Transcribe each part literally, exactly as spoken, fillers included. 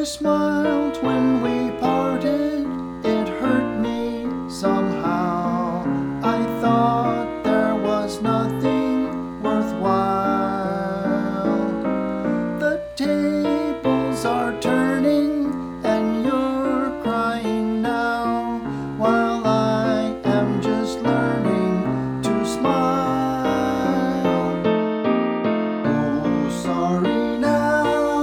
smiled when we parted, it hurt me somehow. I thought there was nothing worthwhile. The tables are turning and you're crying now, while I am just learning to smile. Oh, sorry now.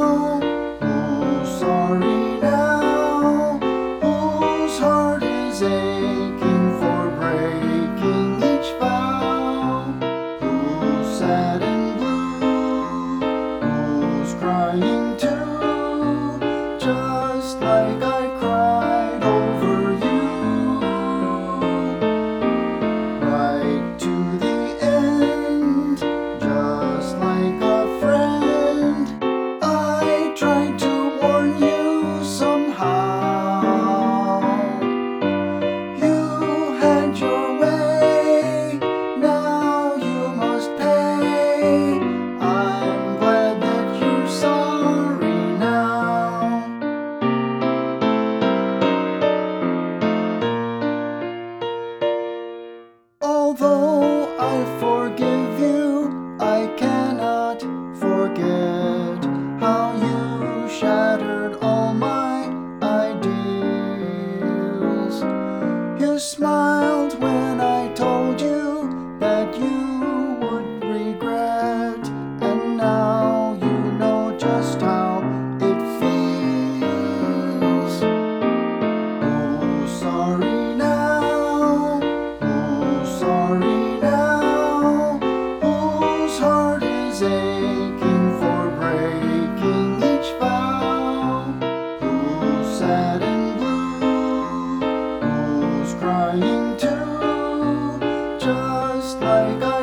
Sorry now, whose heart is aching for breaking each vow? Who's sad and blue? Who's crying too? Just like I cried over you. Right to the end, just like a friend. I tried to Although I forgive you, I cannot forget how you shattered all my ideals. You smiled when I told you that you would regret, and now you know just how it feels. Oh, sorry now. Sorry now, whose heart is aching for breaking each vow? Who's sad and blue? Who's crying too? Just like I